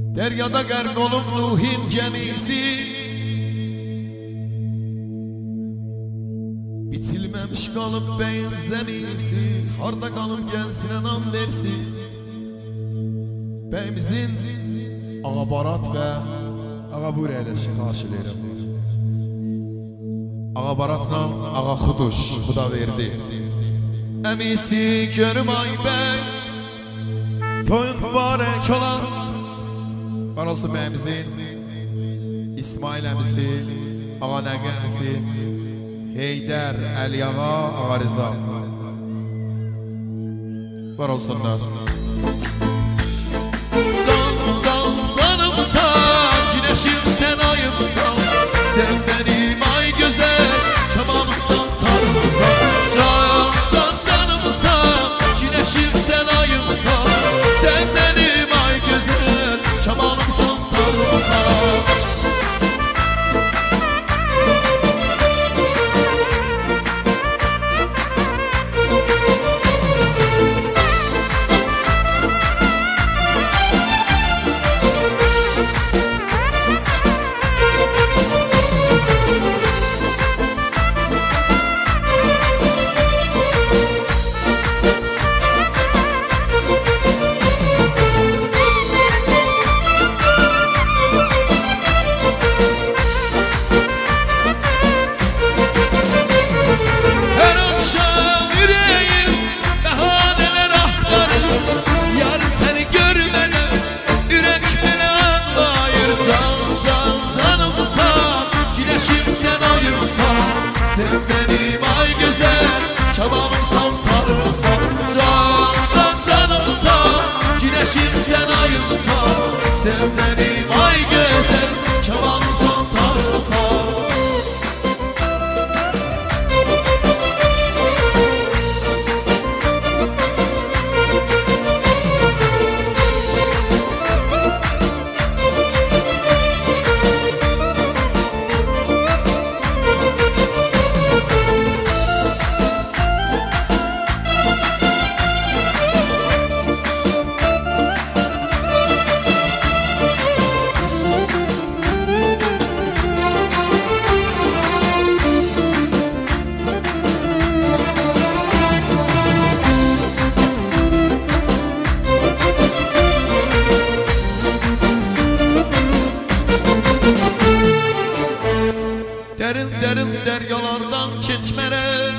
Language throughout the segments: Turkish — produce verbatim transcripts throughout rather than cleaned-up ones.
Deryada gərq olub ruhin gemisi, biçilməmiş qalıb bəyin zəmisi. Harda qalıb gəlsinə nam versin bəyimizin Ağa Barat və Ağa buraya eləşin, xahiş edirəm. Ağa Baratla Ağa Xuduş Xuda verdi əmisi görüm ay bəy, toyun mübarək olan var olsun bəyimizin İsmail əmisi, Ağa Nəqi əmisi, Heydər, Əli Ağa, Ağa Rıza var olsunlar. Can, can, canımsan, güneşim sen ayımsan, sen benim ay güzel, çabanımsan, tarımsan. Can, can, canımsan, güneşim sen ayımsan, sen benim ay güzel, çabanımsan, tarımsan. Sen benim ay güzel, çabanımsan, sarımsan. Can, can, canımsan, güneşim sen ayımsan, sen benim ay güzel, çabanımsan, sarımsan. Derin derin deryalardan keçmərəm,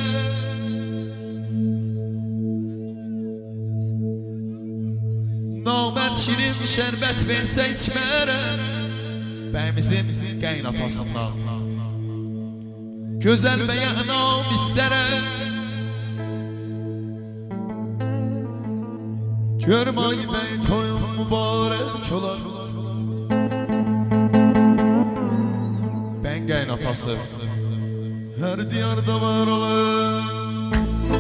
namərd şirin şərbət versə içmərəm. Bəyimizin qeynatasından gözəl bəyə inam istərəm. Görüm ay bəy toyun mübarək olar, Bəngəyin atası her diyarda var olan.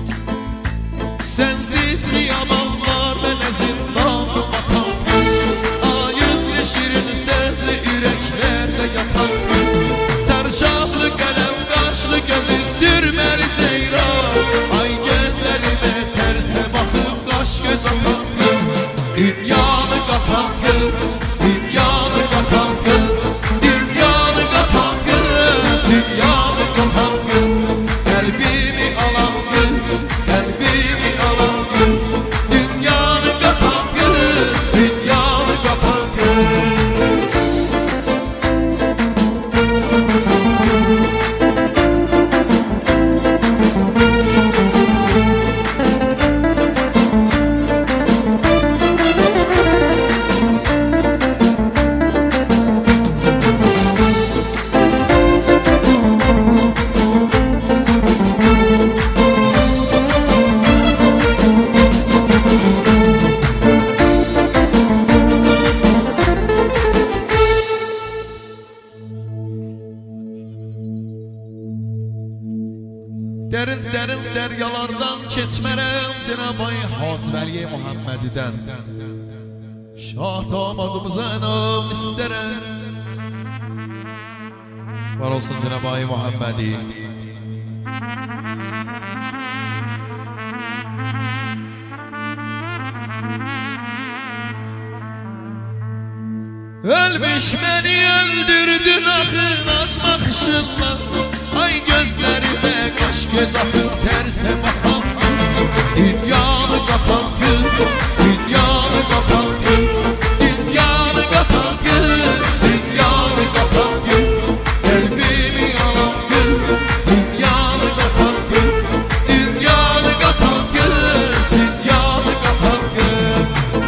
Sensiz kıyamanlar mənə zindanı batan gün, ayızlı şirin sözlü yüreklerde yatan gün. Çarşaflı qələm qaşlı gözü sürməli ceyran, ay gözlərime tərsə baxıb qaş göz atan gün. Dünyanı qatan kız, dünyanı qatan kız, dünyanı qatan kız, dünyanı qatan kız. Qəlbimi alan kız, qəlbimi alan kız, dünyanı qatan kız, dünyanı qatan kız. Derin derin deryalardan keçmərəm, Cenab-ı Hacı Vəli Muhammedidən. Şah damadımıza inam istərəm. Var olsun Cenab-ı Muhammedi. Ölmüş beni öldürdün akın akmakışınla. Ay gözlerime kaş göz akıp terse bakan dünyanı kapan kız, dünyanı kapan kız, dünyanı kapan kız, dünyanı kapan kız, kalbimi alan kız, dünyanı kapan kız, dünyanı kapan kız, dünyanı kapan kız.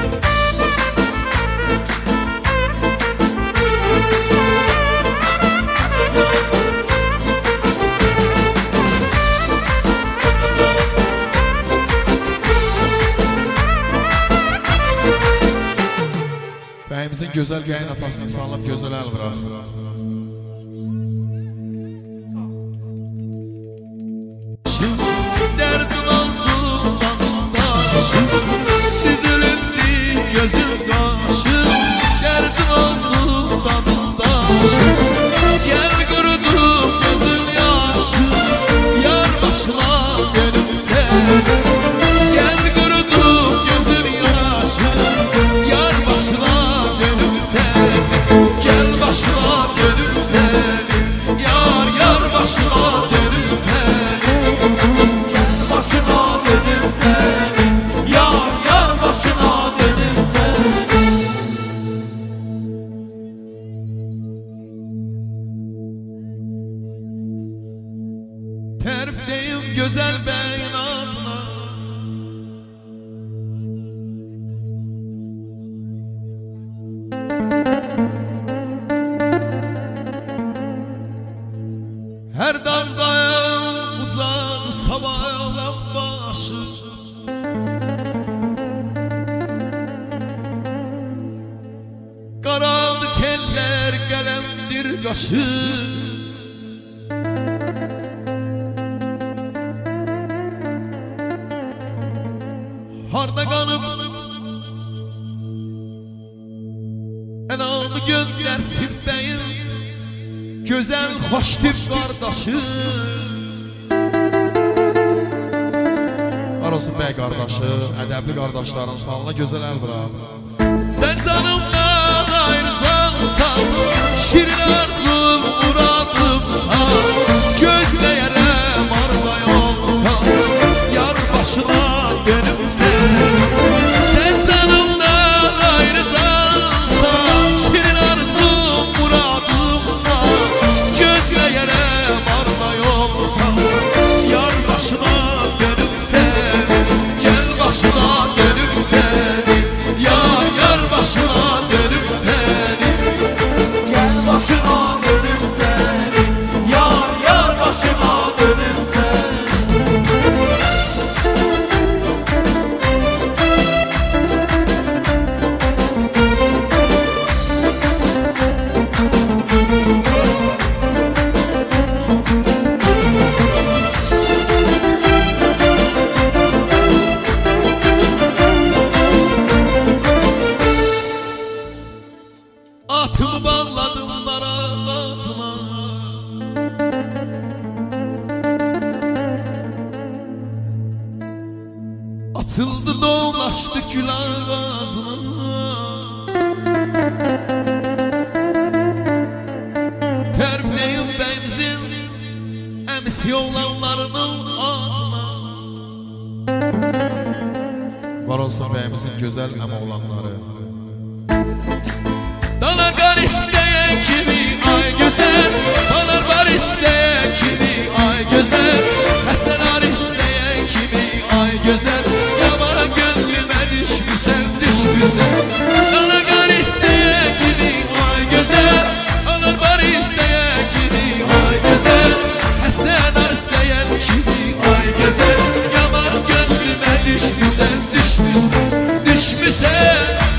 Bəyimizin gözəl gəyin atasını sağlab gözəl əl bırak. Dərdim olsun damdaşım, süzülündü gözüm qaşım. Dərdim olsun damdaşım, gel qurudum gözüm yaşım. Yar başına gönüm seni, gel qurudum gözüm yaşım. Yar başına gel başıma gönül seni, yar yar başıma gönül seni. Gel başına gönül seni, yar yar başına gönül seni. Terfteyim güzel beyin abla, her dağdayım uzak sabahla başı. Karanlık eller kalemdir kaşı. Harda kanıp enamı göndersin beyin güzel hoş tip kardeşim. Var olsun bey kardeşi, ədəbli kardeşlerin salına güzel el bırak. Sen canımdan ayrısansan, şirin arzum muradımsan, gözleyerem arda yolsan, yar başına gönül seni. Sen canımdan ayrısansan, şirin arzum muradımsan, gözleyerem arda yolsan, yar başına gönül seni. Gel başına gönül seni, yar yar başına gönül seni. Gel başına gönül seni, yar yar başına gönül seni. Atımı bağladım dara altına, atıldı dolaştı kül ağzına. Terfleyim benzin emsi olanlarının ağına. Var olsun bəyimizin güzel əmə olanları. Dalar var isteyen kimi ay güzel, dalar var isteyen kimi ay güzel, hastalar isteyen kimi ay güzel, yamana gönlüme düşmüşsen düşmüşsen. Dalar var isteyen kimi ay güzel, dalar var isteyen kimi ay güzel, hastalar isteyen kimi ay güzel, yamana gönlüme düşmüşsen düşmüşsen düşmüşsen.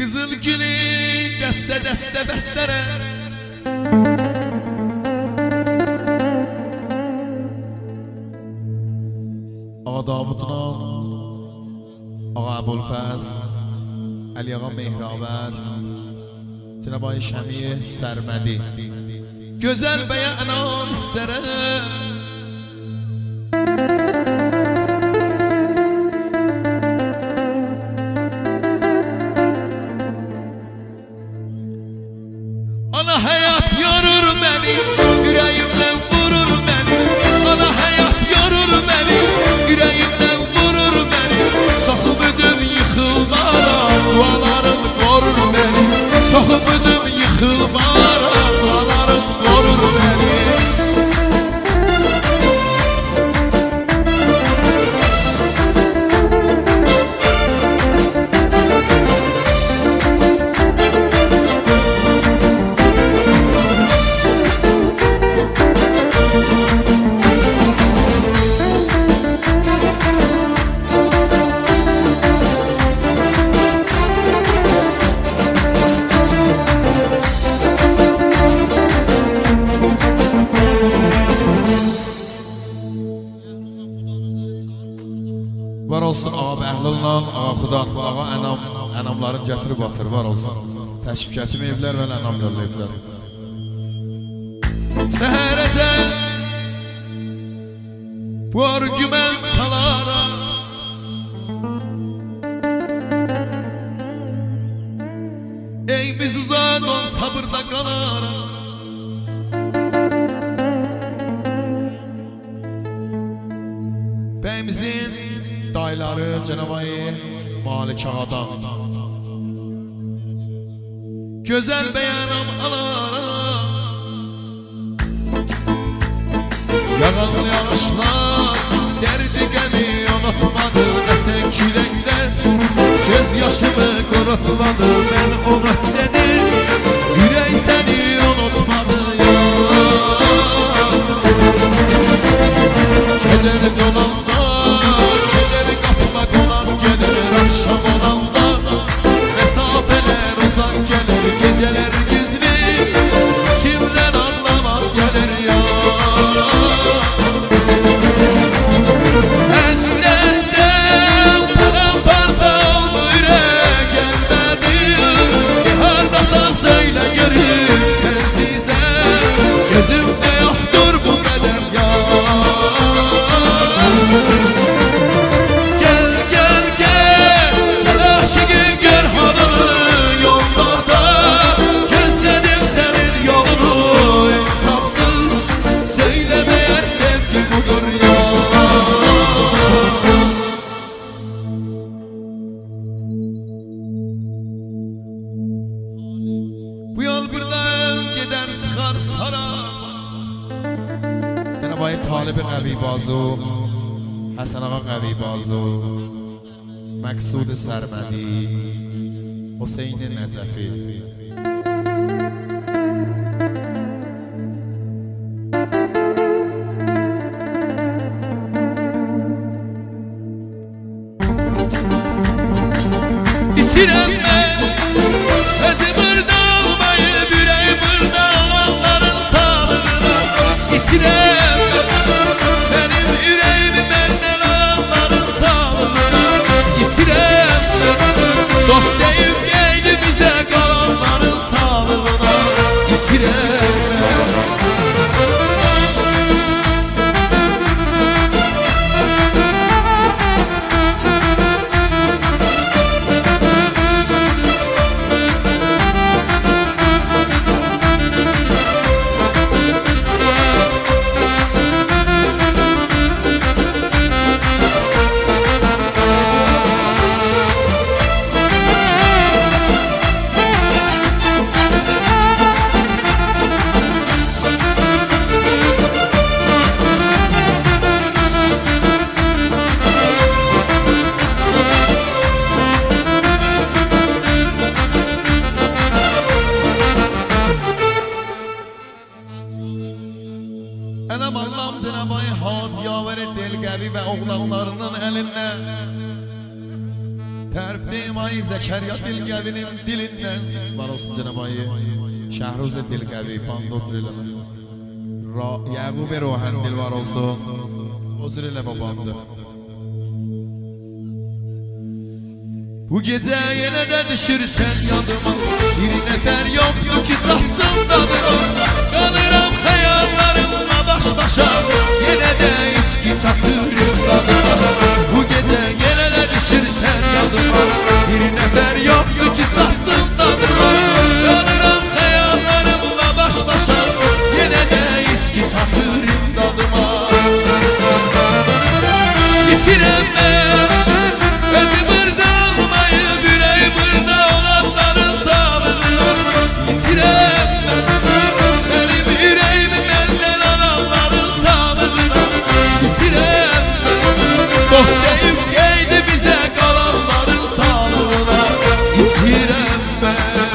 Kızıl gülün dəstə dəstə bəstərə Ağa Davudla Ağa Əbulfəz Əli Ağa Mehravər Cənab Ay Şəmi Sərmədi Gözəl bəyə ənam istərə Ana həyat yorur məni, ürəyimdən vurur məni Ana həyat yorur məni, ürəyimdən vurur məni Toxum ödüm yıxılmaram, dualarım qorur məni Toxum ödüm yıxılmaram, dualarım qorur məni Var olsun ağa Bəhlul'la, ağa Xudan, ağa ənam, ənamların gətirib atır, var olsun. Təşvik etməyiblər və ənam yollayıblar. Səhərəcə bu argüment salara Ey biz uzaq ol sabırda qalara Bəyimizin dayıları Cənab Ay Malik Ağadan Gözəl bəyanam alara Yağan yağışlar derdi gəmi unutmadı Əsən küləklər göz yaşımı qurutmadı Mən onu dedim ürək səni unutmadı ya Keder dolanda keder qapmaq olan gelir Akşam olanda mesafeler uzak gelir Geceler gizli içimden anlamak gelir ya Əllərdən paramparça oldu ürək əlmədim Ki hardasan söylə görüm sensizəm Gözümdə yoxdur bu qədər ya Gəl, gəl, gəl, gəl aşıqın gör halını yollarda Gözlədim sənin yolunu insafsız Söyləməyər sevgi budur ya Bu yol birdən gedər çıxar sara Cənab Ay Talibi Qəvi Bazu Həsən Ağa Qəvi Bazu Məqsud Sərmədi Hüseyin Nəcəfi İçirəm mən özü burada olmayıb ürəyi burada olanların sağlığına İçirəm benim ürəyimi məndən alanların sağlığına İçirəm dost deyib geydi bizə qalanların sağlığına İçirəm Ənəm Allahım Cənab Ay Hacı Yavər Delqəvi və oğlanlarının əlinə Tərifdeyim ayı Zəkərya Dilqəvinin dilindən. Var olsun canım ayı Şəhruz Dilqəvi band otur eləmə. Yəqub Rohan dil var olsun. Otur eləmə bandı. Bu gecə yenə də düşürsən yadıma. Bir nəfər yoxdur ki tatsın dadıma. Qalıram xəyallarımla baş başa. Yenə də içki çatırım dadıma. Bu gecə yenə də düşürsən yadıma. Bir nəfər yoxdur ki tatsın dadıma. Qalıram xəyallarımla baş başa. Yenə də içki çatırım dadıma. Bitirəm mən özü burada. Dost deyib qeydi bizə qalanların sağlığına içirəm mən.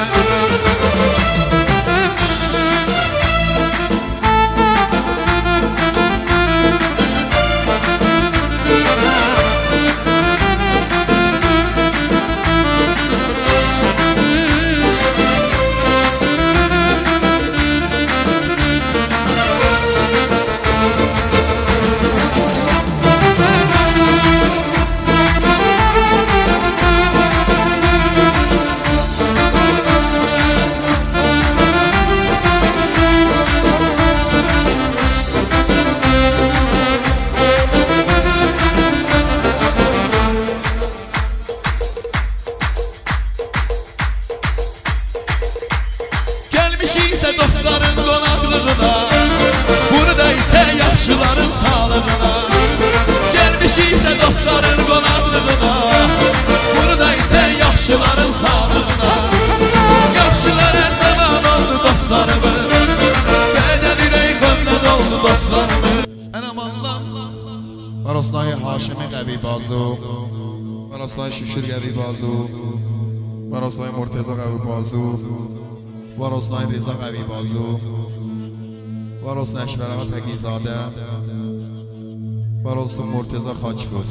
Dostların qonaqlığına, burada isə yaxşıların sağlığına. Gəlmişik isə dostların qonaqlığına, burada isə yaxşıların sağlığına. Yaxşılar hər zaman oldu dostlarımız, bədəl ürək qanla doldu dostlarımız. Ənəm Allah Varoslan Haşimi Qəvi Bazu, Varoslan Şükür Qəvi Bazu, Varoslan Murteza Qəvi Bazu, Varoslan Reza Qəvi Bazu, Varoslan Əşvər Ağa Təqizadə, Varoslan Murteza Xaçqoç.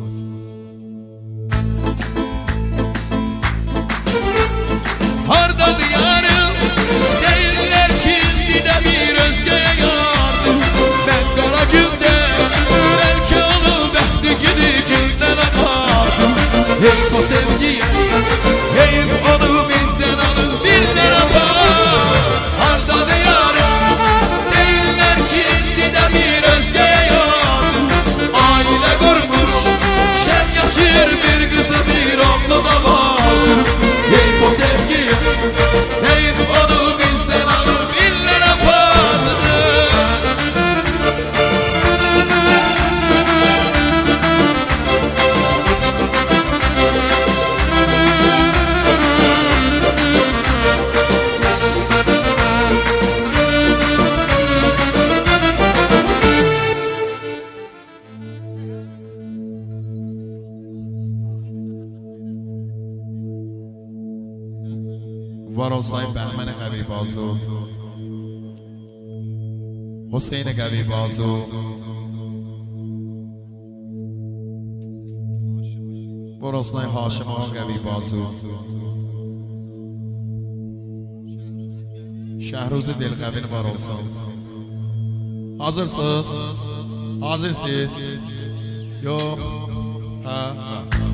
Hardadır yarım, deyirlər ki, didə bir özgəyə yardım. Mən qara gündə, bəlkə onu bəxti gidi gündən apardım. Heyf o sevgiyə, heyf onu bizdən alır, birdən apar. Hardadır yarım, deyirlər ki, didə bir özgəyə yardım. Ailə qurmuş, şən yaşır bir qızı bir oğlu da vardır. Heyf o sevgiyə, heyf onu bizdən alır, birdən apardır. Varoslan Bəhmən Qəvi Bazu, Hüseyn Qəvi Bazu, Varoslan Haşim Ağa Qəvi Bazu, Şəhruz Dilqəvin var olsun. Hazırsınız? Hazırsınız? Yox. Ha, ha.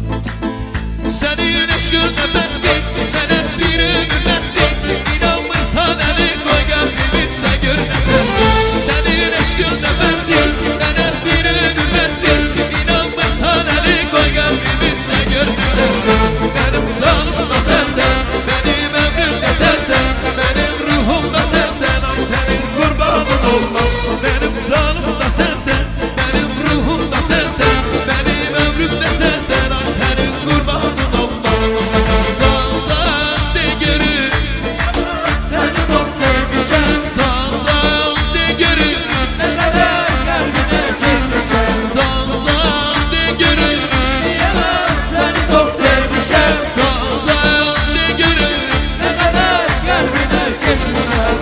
Sənin eşqinə bəsdir, mənə bir ömür bəsdir. İnanmırsan əli qoy qəlbimizdə görünəsən. Sənin eşqinə bəsdir, mənə bir ömür bəsdir. İnanmırsan əli qoy qəlbimizdə görünəsən. Mənim canım da sənsən, mənim ömrüm də sənsən. Mənim ruhum da sənsən, ay sənin qurbanın olmaz. Mənim canım da sənsən, mənim ruhum da sənsən. Mənim ömrüm də sənsən, ay sənin qurbanın olmaz. Zanzan de görür, Səni çox sevmişəm, zanzan de görür, nə qədər qəlbinə keçmişəm. zanzan de görür, Deyəməm, səni çox sevmişəm, zanzan de görür. nə qədər qəlbinə keçmişəm.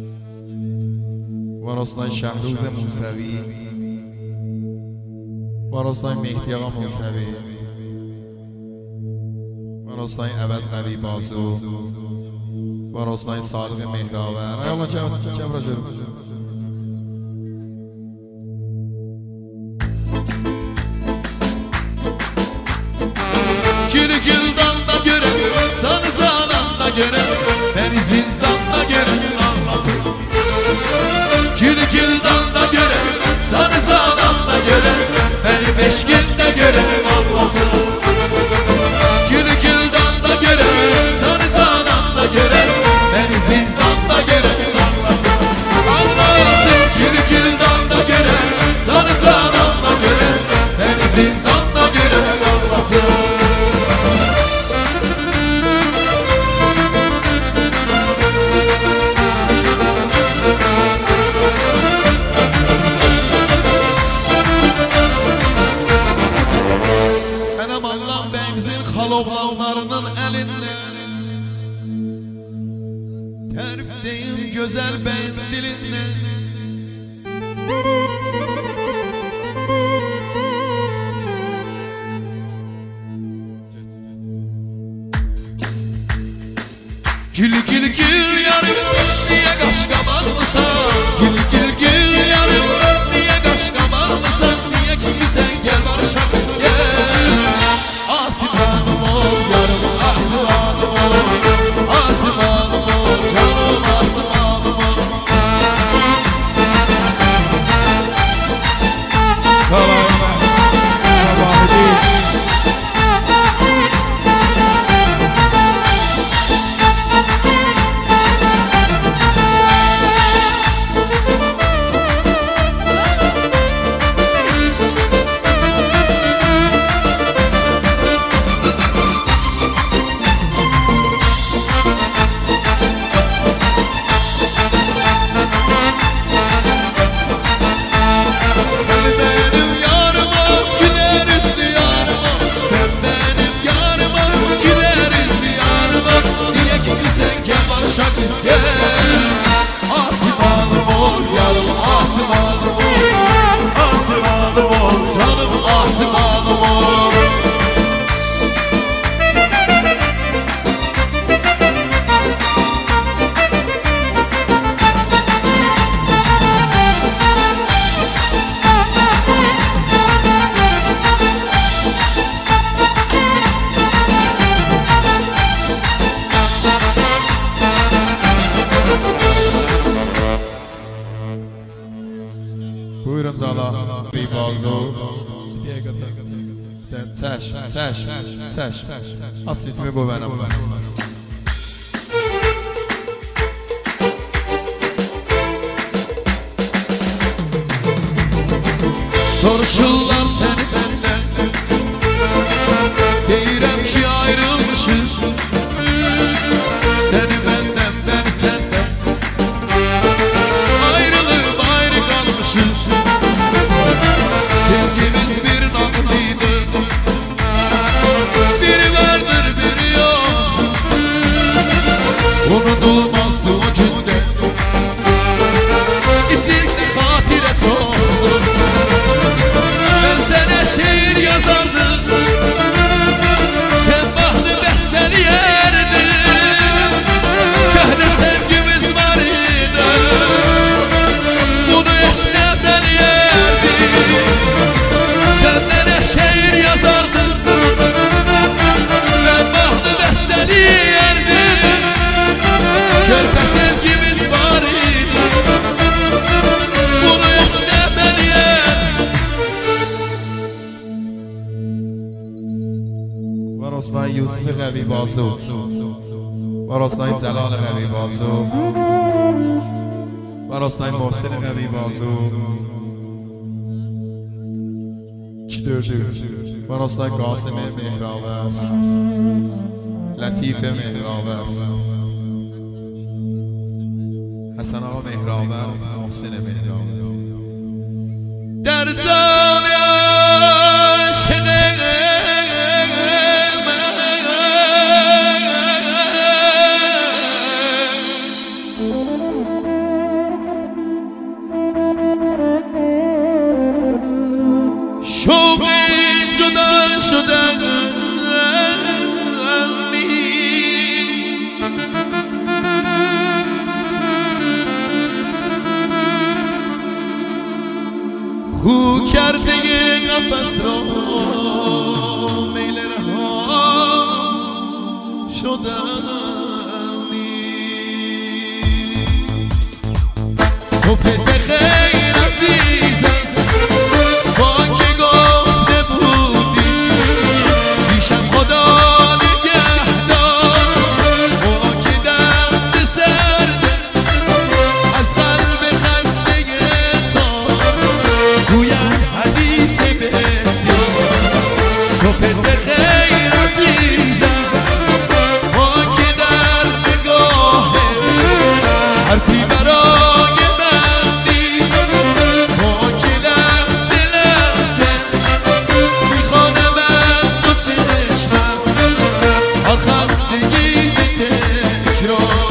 Varoslan Şəhruz Musəvi, و راستای مهدی آقا موسوی و راستای عوض قوی بازو و راستای صادق مهراور ایالا جب جب را جب Gül güldan da görem, tanı zanan da görem, beni zindan da görem anlasın. Gül güldan da görem, tanı zanan da görem, beni beş günde görem anlasın. Gül güldan da görem, tanı zanan da görem, beni zindan da görem anlasın. Anlasın. Gül güldan da görem, tanı zanan da görem, beni zindan da görem anlasın. Oğlanlarının elinden terif değil güzel beyin dilinden Gül gül gül yarım niye kaş kabarmısan Gül gül gül yarım niye kaş kabarmısan Niye küsmüsen gel barışalım gel Asimanım ol yarım asimanım ol Asimanım ol canım asimanım ol Sabahı Sabahı değil Buyurun dala bir bazu Təş, təş, təş At ritmi bu benim Soruşurlar seni benden Deyirəm ki ayrılmışız Seni benden ben senden Ayrılıp ayrı kalmışız Sevgimiz bir nağdıydı Biri vardır biri yok Unutulmazdı o günde İçimde hatire çok Ben sana şiir yazardım Sen bahtı besteliyerdin Köhne sevgimiz var idi Bunu eşlerden yerdim Sen bana şiir yazardın Ben bahtı besteliyerdin Körpe sevgimiz var idi Bunu eşlerden yerdim و راستای یوسف قوی بازو و راستای جلال قوی بازو و راستای محسن قوی بازو و راستای قاسم مهراور لطیف مهراور حسن آقا مهراور محسن مهراور در جان عاشق شوق خو کرده قفس را میل رها شدمی تو پده خیر عزیزم با که گفته بودی پیشم خدا نگهدار با که دست سرده از قلب خسته تا گوید حدیث بسیار تو پده خیر عزیزم با که در نگاه حرفی برای بندی با که لحظه لحظه میخوانم از تو چشمم آن خستگی ز تکرار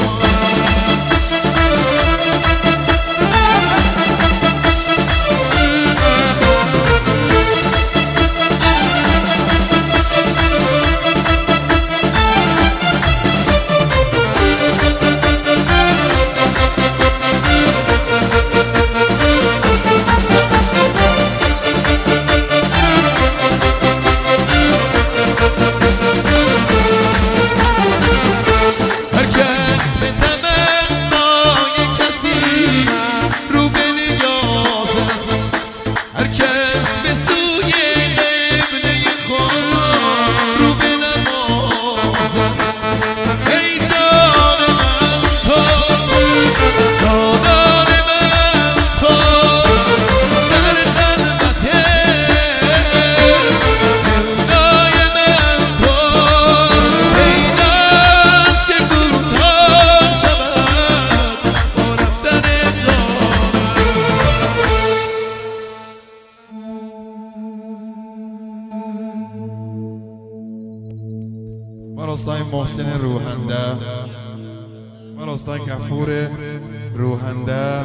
من راستای محسن روحنده من راستای غفور روحنده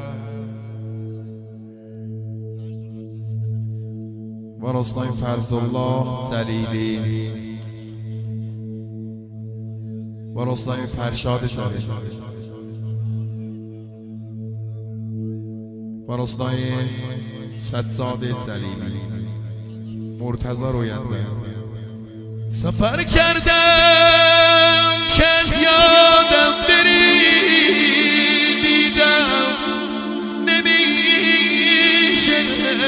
من راستای فرزالله جلیلی من راستای فرشاد جلیلی من راستای سجاد جلیلی مرتضی روینده سفر کردم که از یادم بری دیدم نمیشه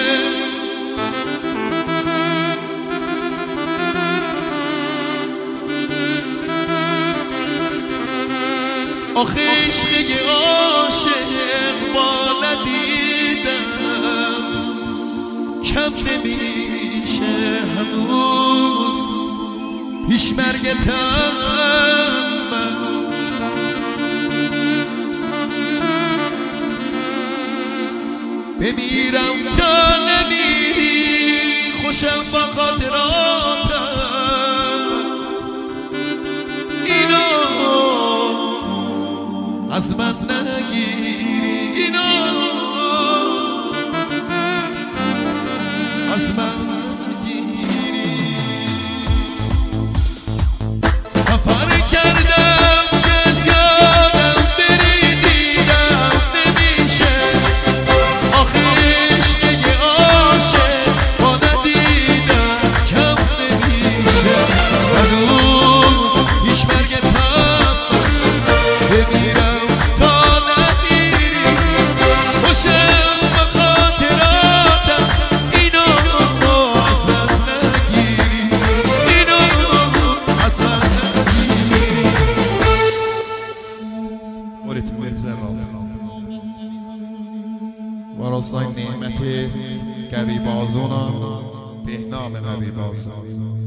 آخه عشق عاشق با ندیدم کم نمیشه هنوز پیش مرگتم من بمیرم تا نمیری خوشم با خاطراتم اینو از من نگیری اینو از من کردم که از یادم بری دیدم نمیشه آخه عشق عاشق با ندیدم کم نمیشه هنوز پیش مرگتم بمیرم تا نمیری خوشم با خاطراتم اینو از من نگیری اینو از من و راستای نعمت قوی بازونان بهنام قوی بازون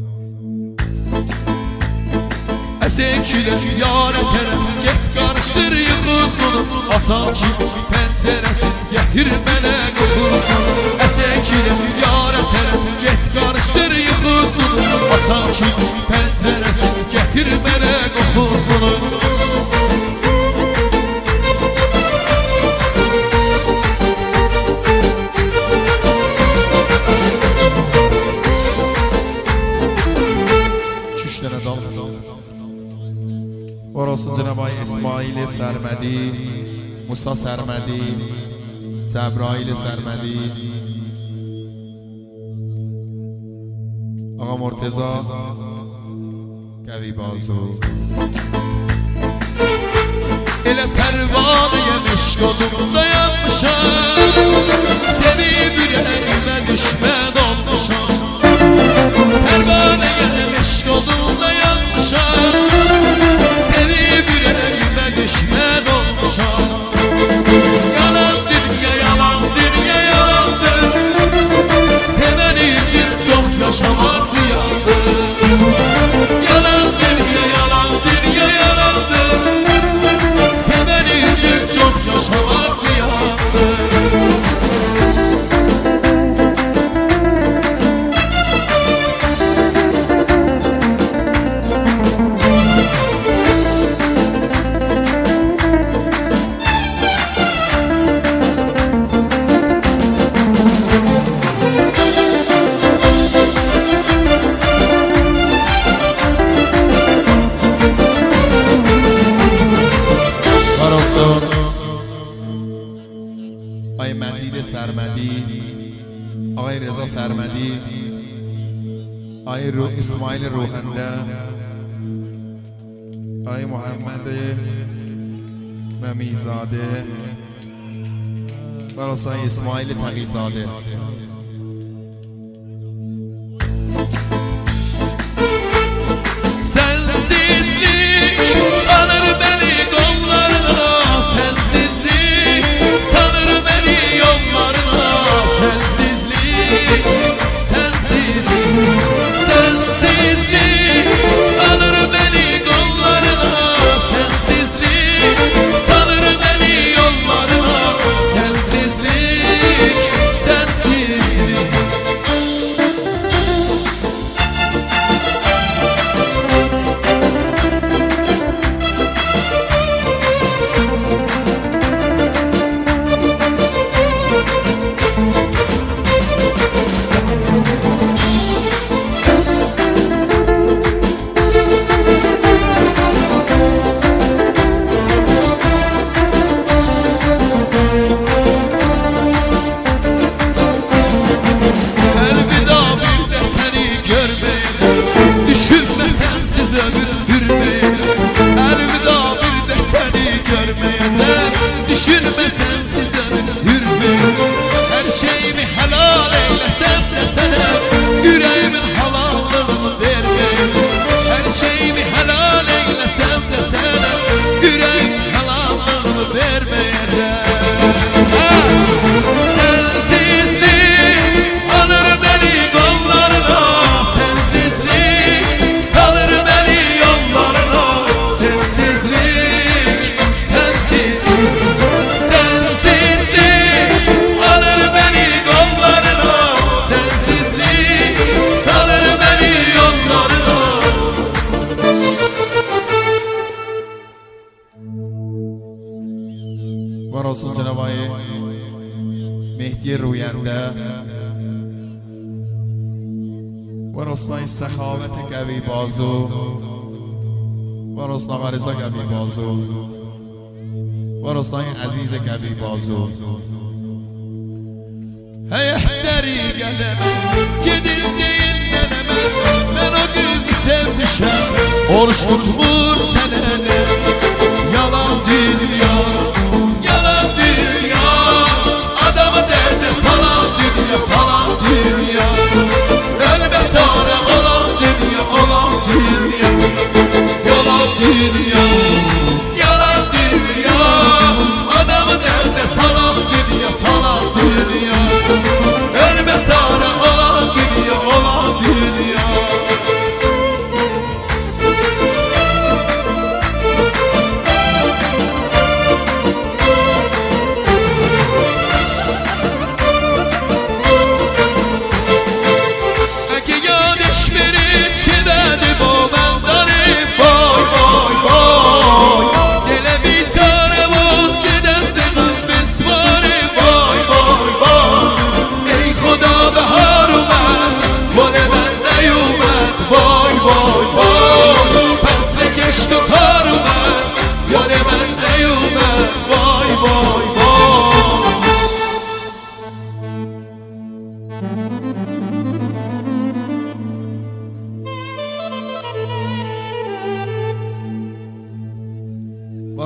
Esekiler yaratere get karıştır yıkılsın Atan kim penceresin getirmene kokulsun Esekiler yaratere get karıştır yıkılsın Atan kim penceresin getirmene kokulsun و راست جناب آقای اسماعیل سرمدی، موسی سرمدی، جبرائیل سرمدی آقا مرتضی قوی بازو Elə pərvanəyə meşq olub dayanmışam Sevib ürəyimə düşmən olmuşam Pərvanəyə meşq olub dayanmışam Sevib ürəyimə düşmən olmuşam Yalandır ya yalandır ya yalandır Sevən üçün çox yaşamaq ziyandır Yalandır ya yalandır ya yalandır çok yaşamak ziyandır آقای مجید سرمدی آقای رضا سرمدی آقای رو اسماعیل روحنده آقای محمد ممیزاده و آقای اسماعیل تقیزاده و رسول جناب آقای مهدی روینده و رسول سخاوت قوی بازو و رسول آقا رضا قوی بازو و رسول عزیز قوی بازو Hey ehteri gelemem Gedil değil gelemem Ben o kızı sevmişem Oruç tutmur senene Yalan dünya Yalan dünya Adamı derde salan dünya Salan dünya Ölme çare olan dünya Olan dünya Yalan dünya Yalan dünya Adamı derde salan dünya Salan dünya Ölme çare olan dünya Olan dünya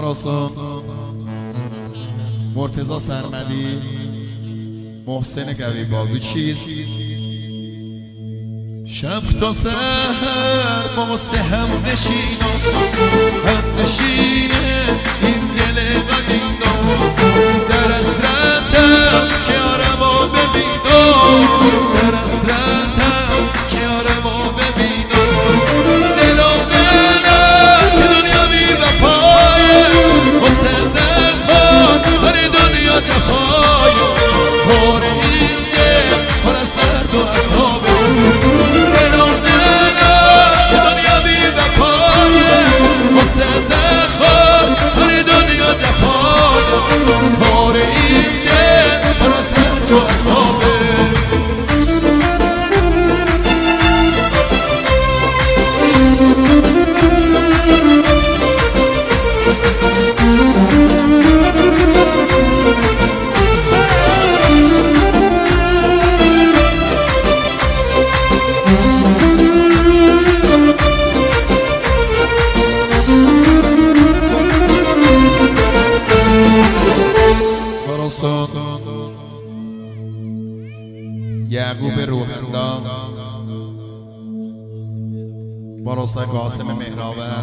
براسون مرتضی سرمدی، محسن قوی بازو چیز شب تا سحر ما سه هم نشینم هم نشینه این دل قدیمم در حسرتم که آرما ببینم در حسرتم که آرما ببینم دلم دلم که دنیا بی وفایه واسه زخان هر دنیا جفایه بار این دل پر از درد و عذابه بار این دل پر از درد و عذابه یعقوب روحندان با راستای قاسم مهرآور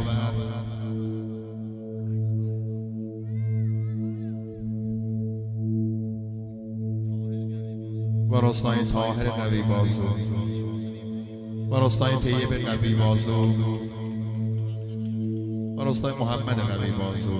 با راستای طاهر قوی بازو با راستای طیب قوی بازو با راستای محمد قوی بازو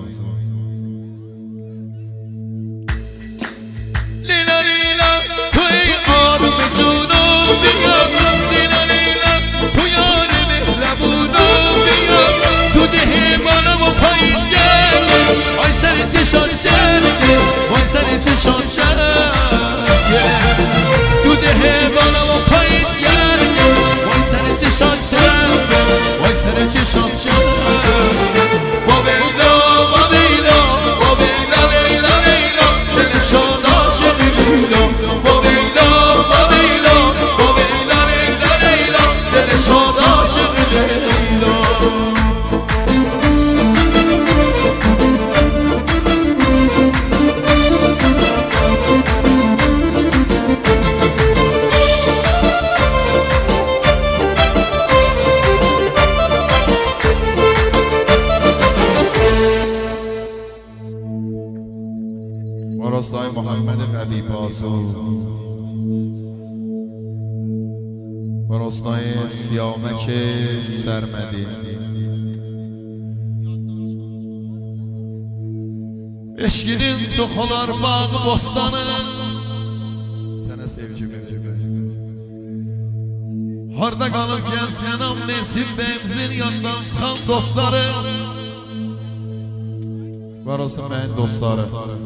لیلا لیلا توی آروم جونم بیا لیلا لیلا تو یار مهربونم بیا تو ده بالم و پایین جنگه وای سر چشان شنگه وای سر چشان شنگه تو ده بالم و پایین جنگه وای سر چشان شنگه وای سر چشان شنگه با بیلا با بیلا با بیلا لیلا لیلا دلشان عاشق لیلا با بیلا با بیلا با بیلا لیلا لیلا دلشان عاشق لیلا راستای محمد قوی بازو و راستای سیامک سرمدی eşkinin toxular bağ bostanı sənə sevgi verir harda qalıb gənclənəm Nesib bəyimizin yandan çıxan dostları var olsun mənim dostları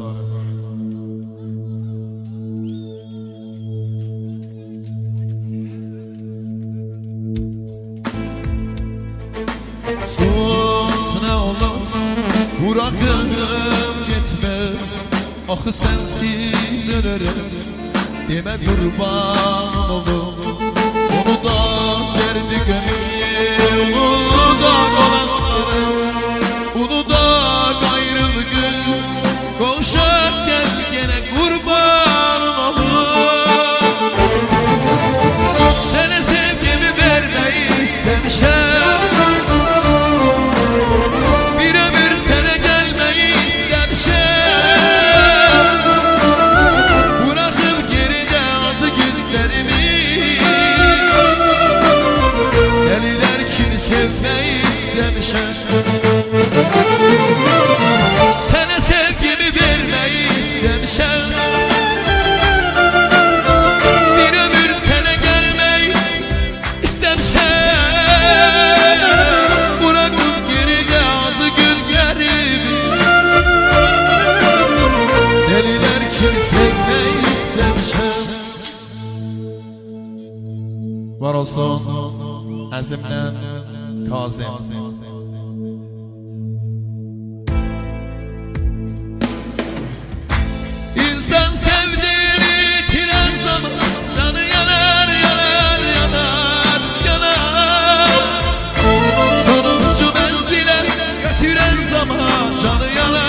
sus nə olur bırakım gitme axı sensiz ölürüm demə qurban olum onu da derdi gönlüm onu da qalanları onu da gayrılgın qovuşaq gəl yenə qurban olum sənə sevgimi verməyi istəmişəm Sənə sevgimi verməyi istəmişəm bir ömür sənə gəlmək istəmişəm bırakıb geridə acı günlərimi dəlilər kimi sevmək istəmişəm var olsun əzimdən Kazım İnsan sevdiğini itiren zaman canı yanar yanar yanar yanar sonuncu menzile götüren zaman canı yanar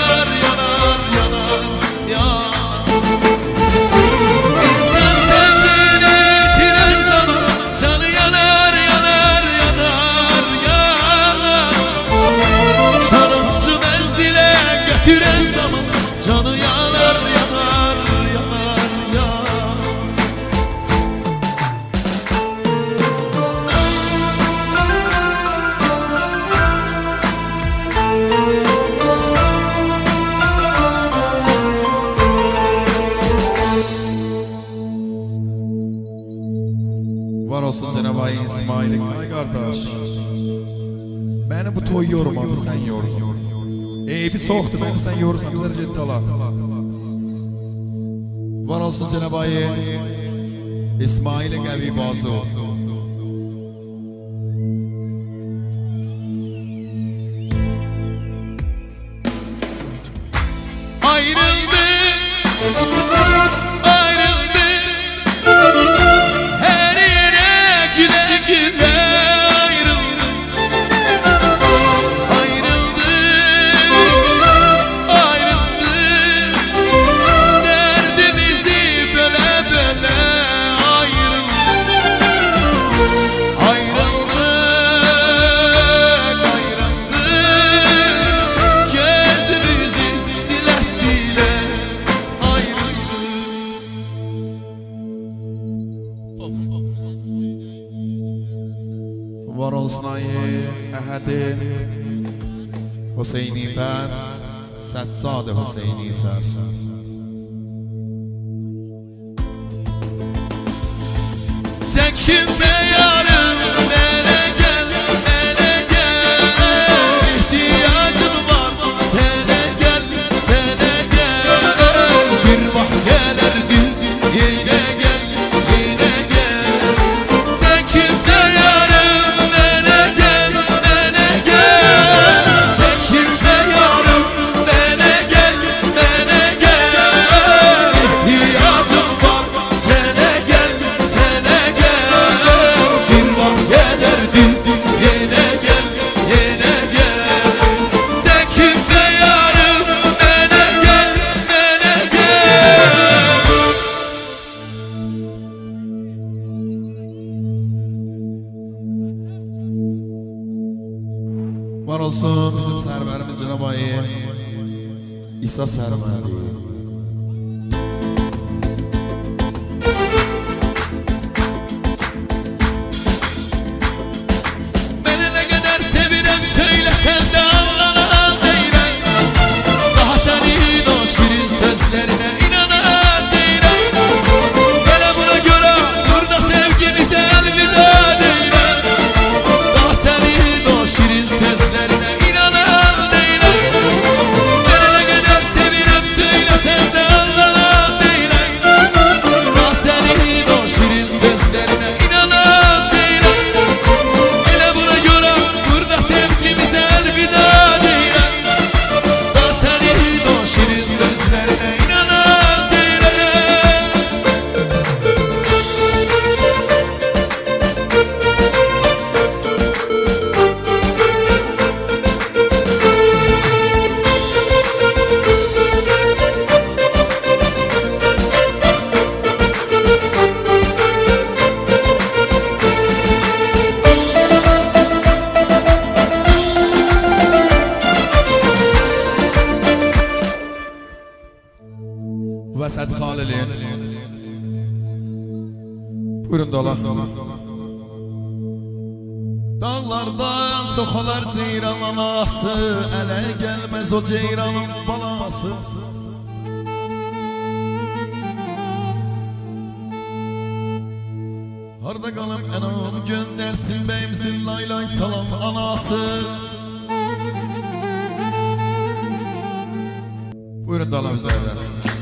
Var olsun Cenab-ı Ay İsmail'in. Ay kardeş. Beni bu toy yormadı, sen yordun. Eybi soğuktu, beni sen yorursan bizler ciddi ala. Var olsun Cenab-ı Ay İsmail'in evi bazı. Ayrıldı, ayrıldı, her yere güle güle ayrıldı. Ayrıldı, ayrıldı, derdimizi böle böle ayrıldı. Ayrıldı, ayrıldı, gözümüzü sile sile ayrıldı. Var olsun ayı Ehedi Hüseyin'i fer Səccad Hüseyin'i fer. Çekinme yarım, bana gel, bana gel. İhtiyacım var, sana gel, sana gel. Bir bak gelerdin, yine gel, yine gel. Çekinme yarım, bana gel, bana gel. Çekinme yarım, bana gel, bana gel. İhtiyacım var, sana gel, sana gel. Bir bak gelerdin, yine gel, yine gel. Çekinme yarım, bana gel, bana gel. Var olsun bizim serverimiz Cenab-ı Ay İsa serveri. Beni ne kadar sevirem söylesen de anlanan değilim. Daha senin o şirin sözlerine inanan değilim. Hele buna göre burada sevgimize elveda değilim. Daha senin o şirin sözlerine inanan değilim. Beni ne kadar sevirem söylesen de anlanan değilim. Daha senin o şirin sözlerine inanan değilim. Hele buna göre burada sevgimize elveda değilim. Daha senin o şirin sözlerine inanan değilim. Vəsət Xalilin. Buyurun dola. Dağlardan soxalar ceyran anası, ələ gəlməz o ceyranın balası. Harda qalıb ənam göndərsin bəyimizin laylay çalan anası. Buyurun dola bizlərdən.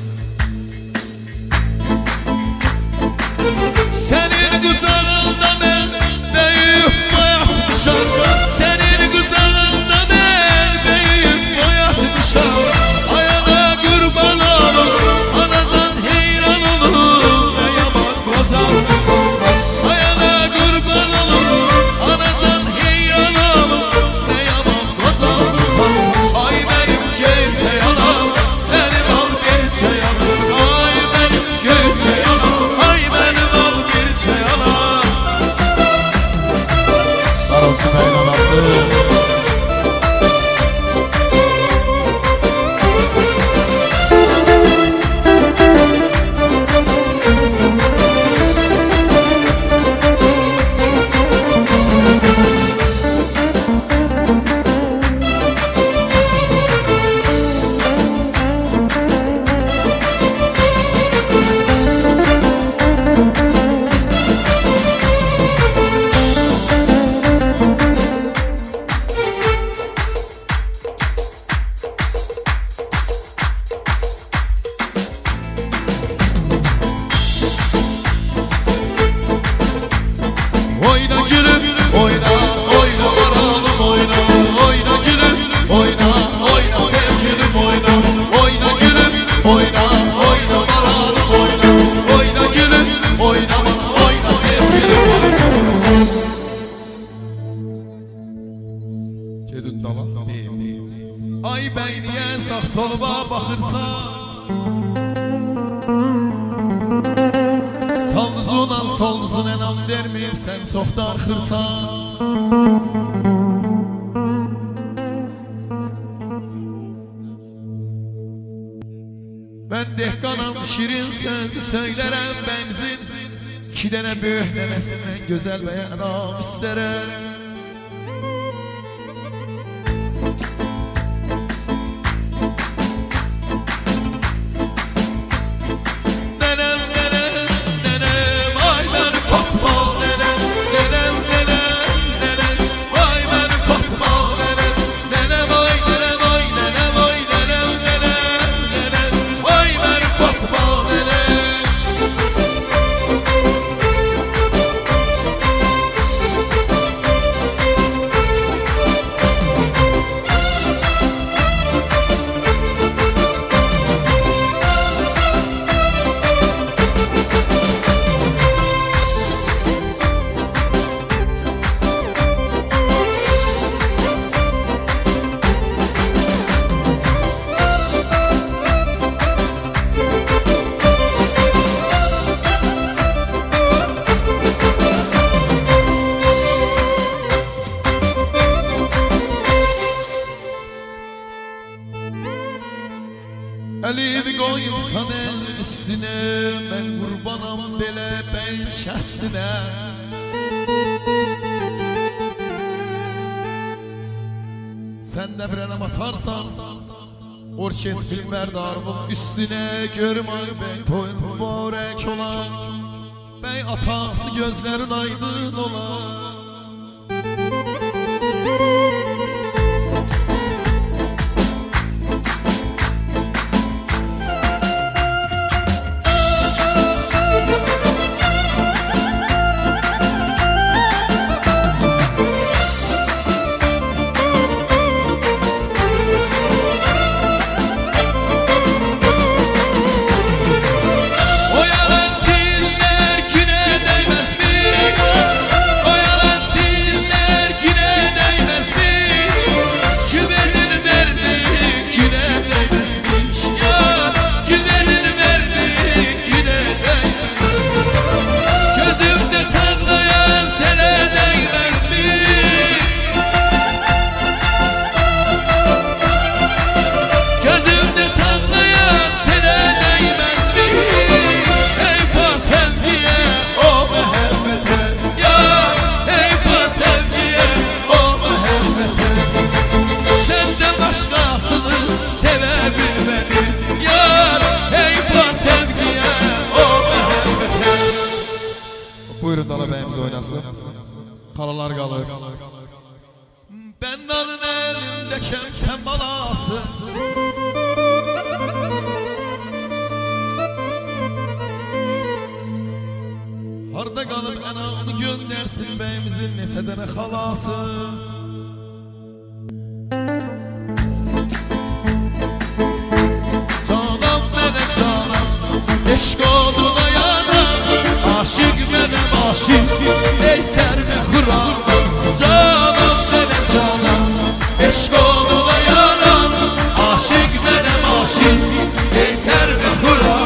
Senin kucağında ben büyük bayatmışam. Senin kucağında ben büyük bayatmışam. Ayağına kurban olun, anadan heyran olun. Ne yaman kozam. Ayağına kurban olun, anadan heyran olun. Ne yaman kozam. Ay benim gerçek anam, benim al gerçek sağ soluma baxırsan Saldıcınan solcun enam verməyib sən çox darxırsan Mən dehqanam şirin sözü söylərəm benzin İki dənə böyük nənəsindən gözəl bəyanam istərəm Əlini qoyubsan elin üstünə Mən qurbanam belə bəyin şəstinə Sən də bir ələm atarsan Orkestrin mərdarımın üstünə Görüm ay bəy toyun mübarək olan Bəy atası gözlərin aydın olan Buyurun Dala bəyimiz oynasın Qalalar qalır Bənnanın əlindəkəm sən balası Harda qalıb ənamını göndərsin bəyimizin neçə dənə xalası Canam mənə canam eşq oduna yanam Aşık mənim aşık ey sərmə xuram Canam mənim canam eşq oduna yanam Aşık mənim aşık ey sərmə xuram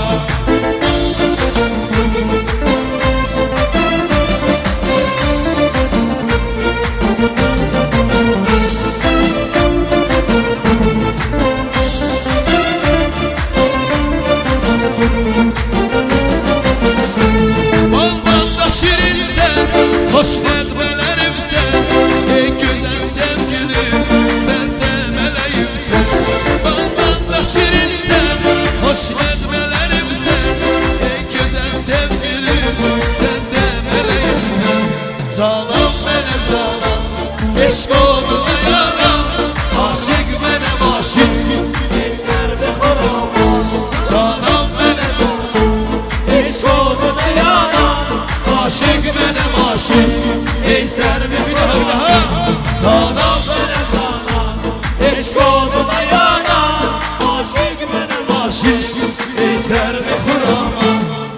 Hoş nəğmələrimsən, ey gözəl sevgilim, sən də mələyimsən Baldan da şirinsən, hoş nəğmələrimsən, ey gözəl sevgilim, sən də mələyimsən Canam mənə canam, eşq oduna yanam, aşık mənəm aşık, ey sərvə xoram Canam mənə canam, eşq oduna yanam, aşık mənəm aşık ey sərvi bir daha bir daha Canam mənə canam eşq oduna yanam Aşık mənəm aşık ey sərvi xurama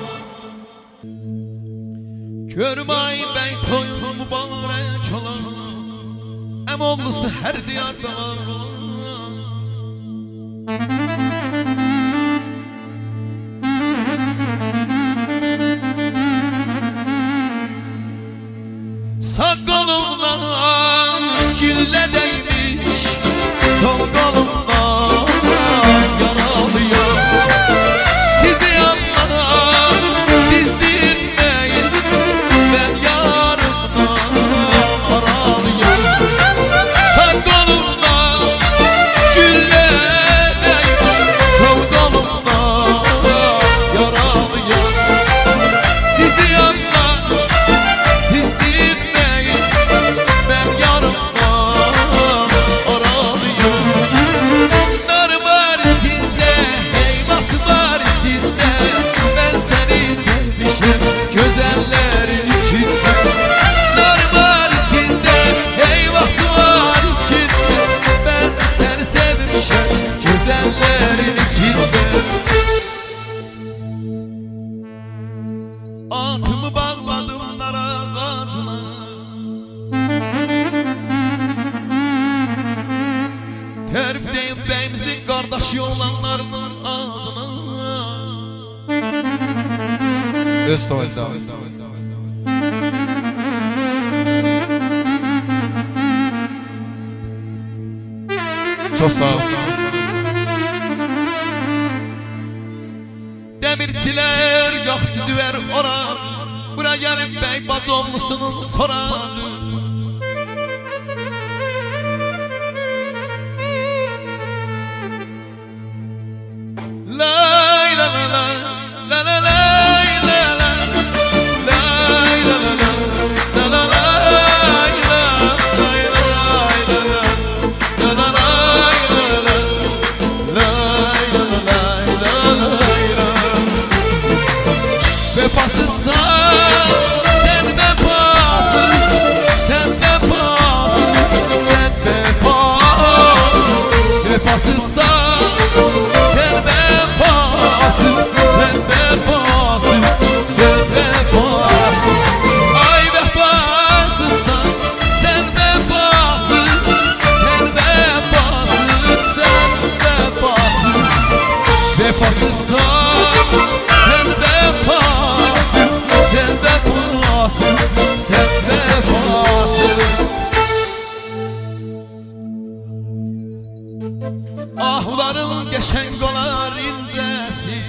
Görməy bəy toyun mübarək olan Əmollusu hər diyarda var Sağ kolumdan gülle değmiş, sol kolumdan yaralıyor. Sizi anlar, siz dinleyin, ben yarımdan aralıyor. Sağ kolumdan gülle değmiş, sol kolumdan yaralıyor. Sizi anlar, siz dinleyin, ben yarımdan aralıyor. Nar var içinde, eyvası var içinde, ben seni sevmişim güzellerin içinde. Nar var içinde, eyvası var içinde, ben seni sevmişim güzellerin içinde. Atımı bağladım dara ağacına, terifdeyim beyimizin kardeşi olanlarının adına. Östoğuz'da. Çok sağ ol. Demirçiler yaxçı düver orar, bura gelin bey bacovlusunun sorar. Lay la la la la la lay la la lay la la la la la lay la lay la lay la la la lay la la lay la la lay la lay la. Vefasızsan sen vefasız, sen vefasız, sen vefasız. Vefasızsan sen vefasız, sen vefasız, sen vefasız. Ay vefasızsan sen vefasız, sen vefasız, sen vefasız. Vefasızsan sen vefasız, sen vefasız, sen vefasız. Ahlarım geçen kolar incesi,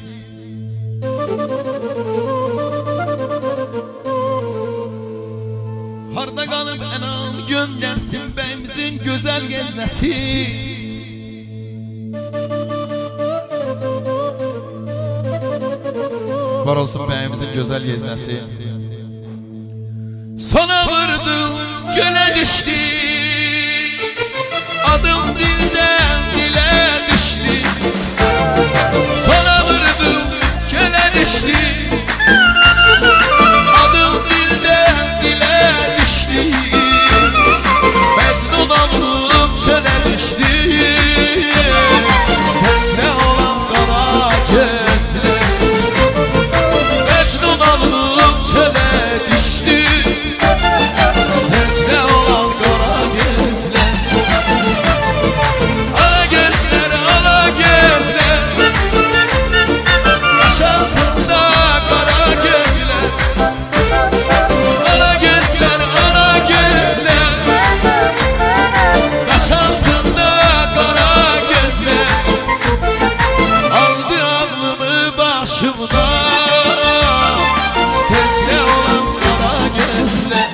harda kalıp enam göndersin beyimizin güzel geznesi. Var olsun beyimizin güzel geznesi. Sona vurdım göle düştü, adım dilden dile düştü. Sona vurdım göle düştü, adım dilden dile düştü. Mecnun olup çöle düştü, sende olan kara gözler. Mecnun olup çöle düştü, sende olan kara gözler. Ala gözler, ala gözler, yaşantında kara gözler. Ala gözler, ala gözler, yaşantında kara gözler. Aldı aklımı başımdan, sende olan kara gözler.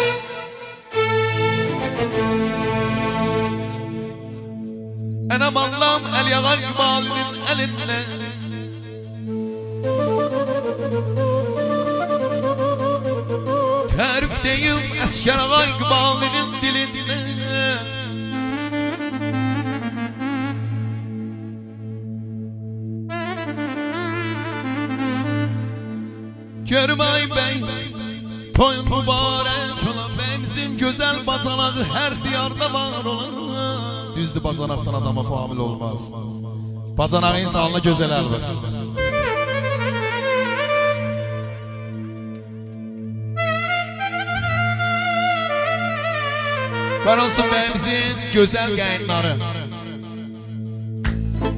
Enam Allah'ım el yagan malinin elinle, terifdeyim esker ağay malinin dilinle. Görmay bey, toyun mübarek olan beyimizin güzel bazanağı her diyarda var olan. Düzdür, bazanaqdan adama famil olmaz. Bazanağın salına güzel əlbir. Var olsun beyimizin güzel qayınları.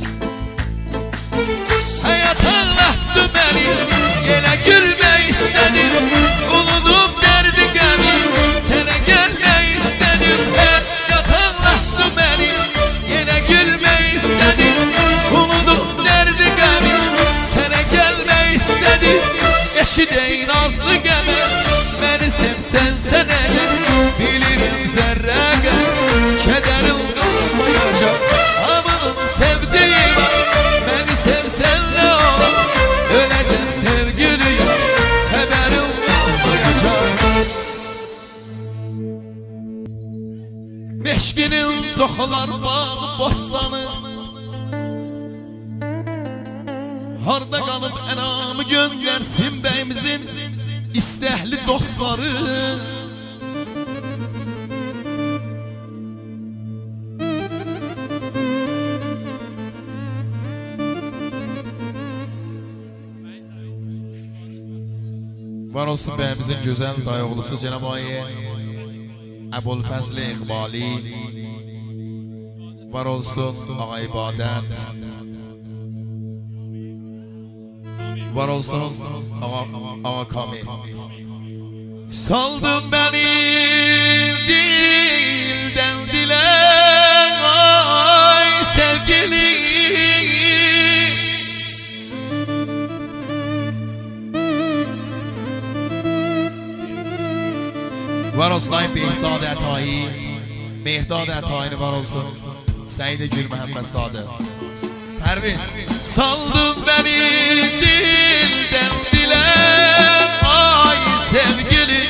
bastı beni. Yine gülmek istedim, unudum derdi gemi. Sana gelmek istedim, hep yatağlattı beni. Yine gülmek istedim, unudum derdi gemi. Sana gelmek istedim, eşideyin nazlı gemi. Beni sevsen sene bilirim zerre gel. Kederim kalmayacak, aman sevdiğim. Beni sevsen ne olur, öleceğim sevgilim. Haberim olmayacak. Meşkinin soxular bağ bostanı. Harda qalıb ənamı göndərsin bəyimizin istəhli dostları. Var olsun bəyimizin gözəl dayıoğlusu Cənab-ı Əbulfəzl İqbali. Var olsun Ağa İbadət. Var olsun Ağa, Ağa Kamil. Saldın beni dilden dile, ay sevgili. Var olsun Ayın Behzad Ətai, Mehdad Ətai'ni var olsun Səyid Gül Məhəmməd Sadə. Pərviz. Saldın beni dilden dile, ay sevgili.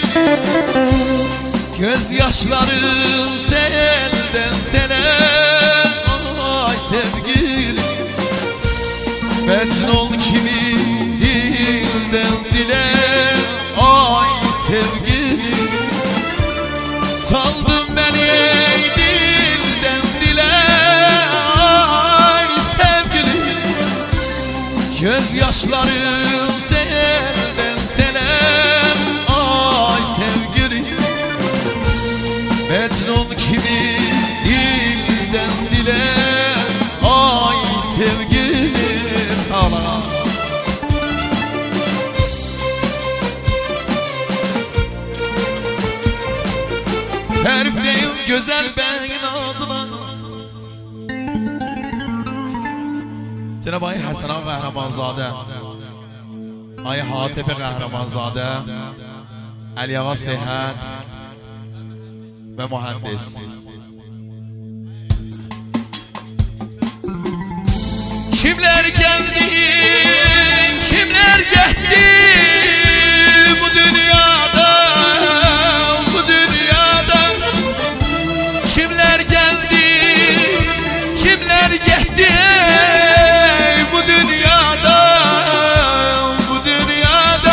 Göz yaşlarım selden sele, ay sevgili. Mecnun kimi dilden dile, ay sevgili. Saldın beni dilden dile, ay sevgili. Göz yaşlarım selden sele, ay sevgili. Mecnun kimi dilden dile, ay sevgili. Sağ Herifdeyim güzel beyin adına. Cenab-ı Həsən Ağa Qəhrəmanzadə, Ay Hatip Qəhrəmanzadə, Əli Ağa Sehət və mühəndis. Kimler geldi, kimler gitti bu dünyada, bu dünyada. Kimler geldi, kimler gitti bu dünyada, bu dünyada.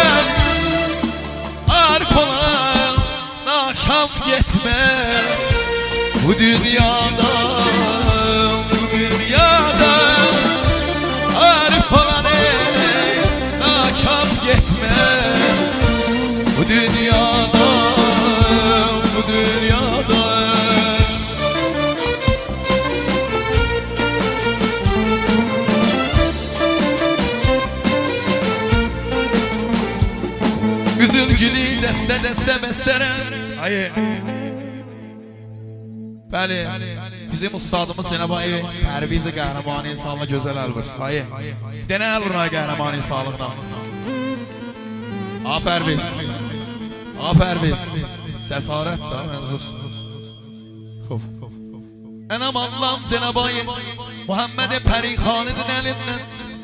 Arif olan akşam gitmez bu dünyada, bu dünyada. Arif olan akşam gitmez bu dünyada, bu dünyada. Güzel gülü deste deste bestere. Hayır. Bəli, bizim ustadımız Cenab-ı Pərviz Qəhrəmani insanlı gözəl əlvir. Hayır. Denə əlvir Qəhrəmani sağlıqla. A Pərviz. A Pərviz. Cəsarət da mənzur. Xof. Ənam Allahım Cenab-ı Muhammed Pərixaninin əlindən.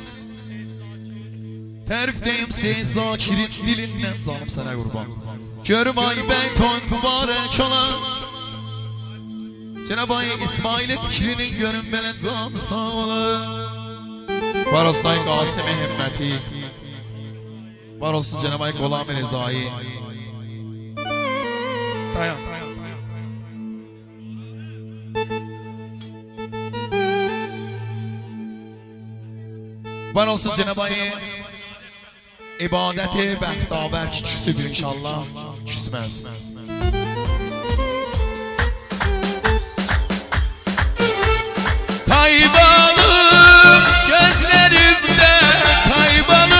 Tərifdeyim Seyid Zakirin dilindən. Canım sənə qurban. Görüm ay bəy toyun mübarək olan. Cenab-ı İsmail fikrinin görün belə canı sağ olun. Var olsun ay Qasım-ı Himməti. Var olsun Cenab-ı Qolam-ı Rezai. Dayan. Var olsun Cenab-ı İbadət-i bəxtavər ki küsüdür inşallah. Küsməz. Kaybolur gözlerimde, kaybolur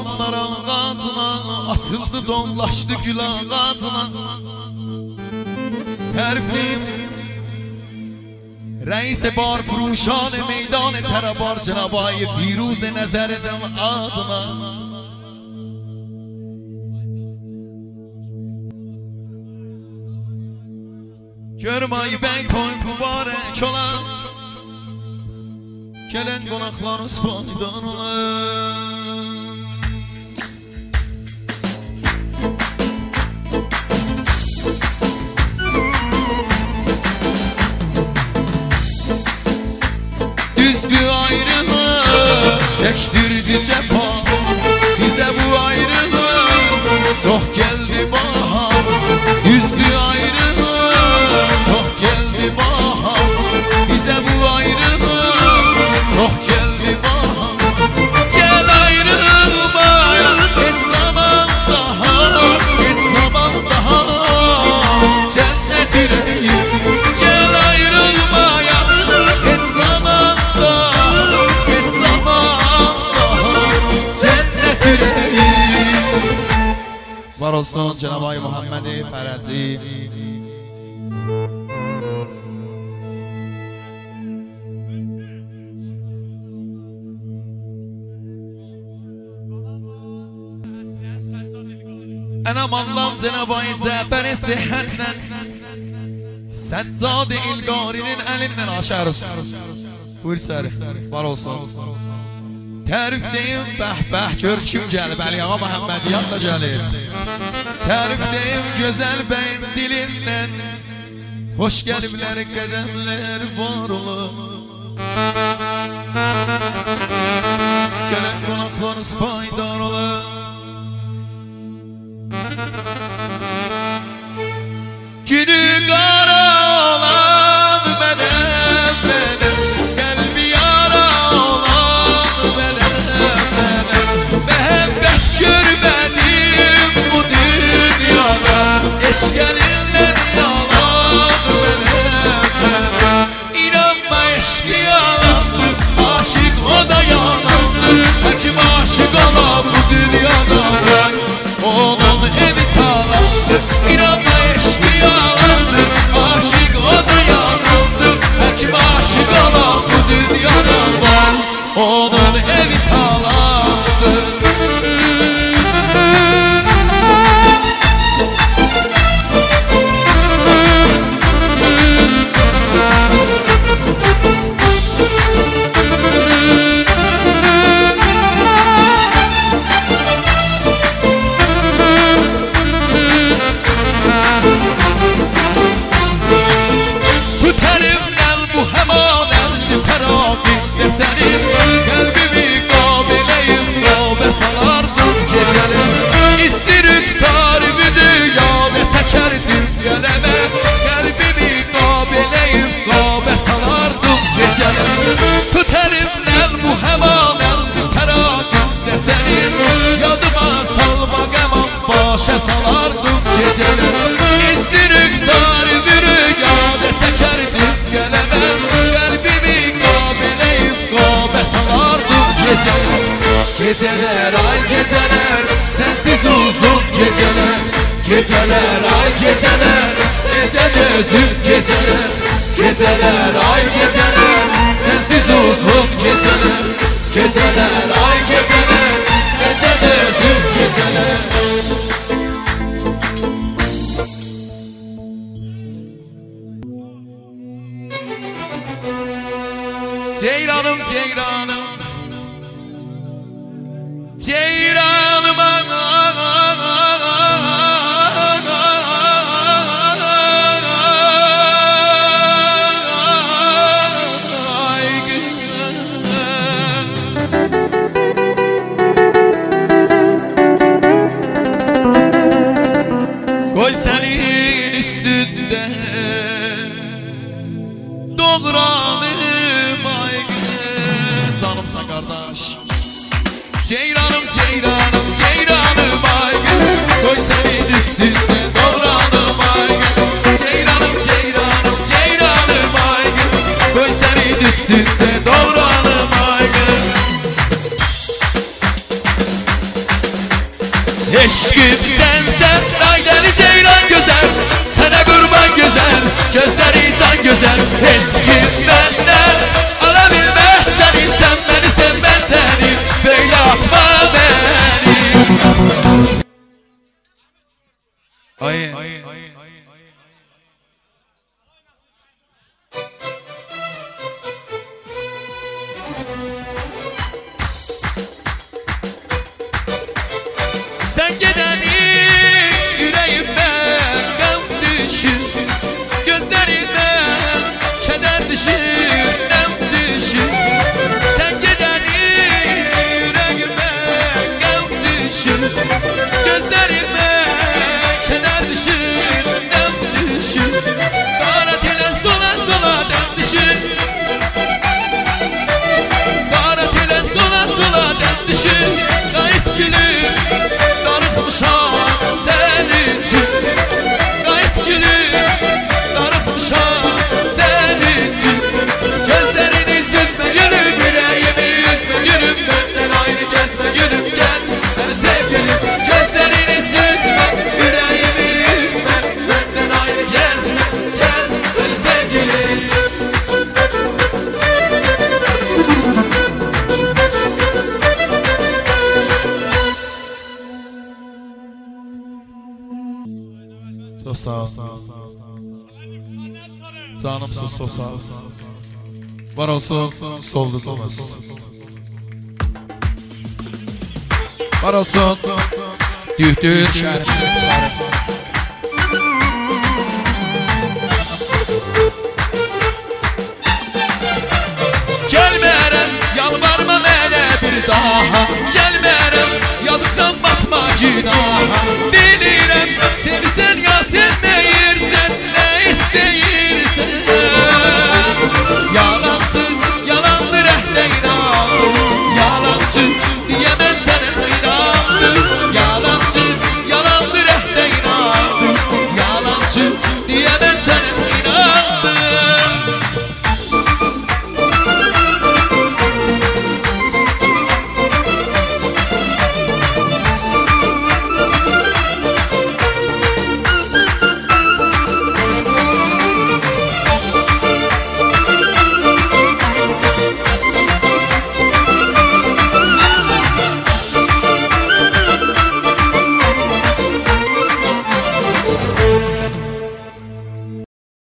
Balonlar ağzına atıldı, donlaştı gül ağzına. Tərifliyim Reis bar furuşan meydan Terabar Cenab-ı Firuz Nezar edem adına. Görmeyi bey toy mübarek olan, gelen konaklarınız faydan olan. Düzdü ayrılık, tektirdi cefa. Bize bu ayrılık çok geldi bahar. Düzdü ayrılık, çok geldi bahar. Bize bu ayrılık çok geldi bahar. Gel ayrılmaya, hiç zaman daha, hiç zaman daha. Cennet yüreğim, gel ayrılmaya, hiç zaman daha, hiç zaman daha. Cennet yüreğim. Var olsun Cenab-ı Muhammed-i Ferati. Enam Allah'ım Cenab-ı Cafer-i Sıhhat'le Seccad-ı İlgari'nin elinden aşarız. Buyur Sarif, var olsun. Tərifdeyim, bəh bəh, gör kim gəlib, Əli Ağa Məhəmmədiyyat da gəlib. Tərifdeyim, gözəl bəyin dilindən, hoş gəliblər, qədəmlər var olur. Gələn qonaqlarınız paydar olur. Günü qara olan mənəm, mənəm, qəlbi yara olan mənəm, mənəm. Məhəbbət görmədim bu dünyada, eşq əlindən yalan mənəm, mənəm. İnanma eşqi yalandır, aşıq o da yalandır. Həkim aşıq ola bu dünyada, onun evi talandır. İnanma eşqi yalandır, aşıq o da yalandır. Həkim aşıq ola bu dünyada var, onun evi talandır. Salardım geceler, İstirik sardı rüyada tekerdim gelemem. Kalbimi kabileyim kabe salardım geceler. Geceler ay geceler, sensiz uzun geceler. Geceler ay geceler, ecel özüm geceler. Geceler ay geceler, sensiz uzun geceler. Geceler ay geceler, ecel özüm geceler. Ceylanım ceylanım, ceylanım koy senin üstünde doğranım ay güzel. Canımsan kardeş, ceylanım ceylanım ceylanım ay güzel. Koy senin üstünde doğranım ay güzel. Ceylanım ceylanım ceylanım ay güzel. Koy senin üstünde doğranım ay güzel. Eşkim sensen Naydeli Ceylan güzel, sana kurban güzel, gözleri can güzel. Hiç kim benden alabilmez seni, sen beni sen ben seni, böyle yapma beni. Ay. Sen gideni yüreğimden gam düşür, gözlerimden keder düşür, nem düşür. Sen gideni yüreğimden gam düşür, gözlerimden keder düşür, nem düşür. Karat ile sola sola dem düşür, karat ile sola sola dem düşür. Gayet gülüm darıkmışam senin için, gayet gülüm darıkmışam senin için. Gözlerini süzme gülüm, yüreğimi üzme gülüm, benden ayrı gezme gülüm, gel ben sevgilim. Gözlerini süzme, yüreğimi üzme, benden ayrı gezme, gel ben sevgilim. Çok sağ ol. Canımsın, çok sağ ol. Var olsun, soldu olmaz. Var olsun, dühtür şerif. Gelmərəm, yalvarma mənə bir daha, gəlmərəm, yazıqsan baxma günaha.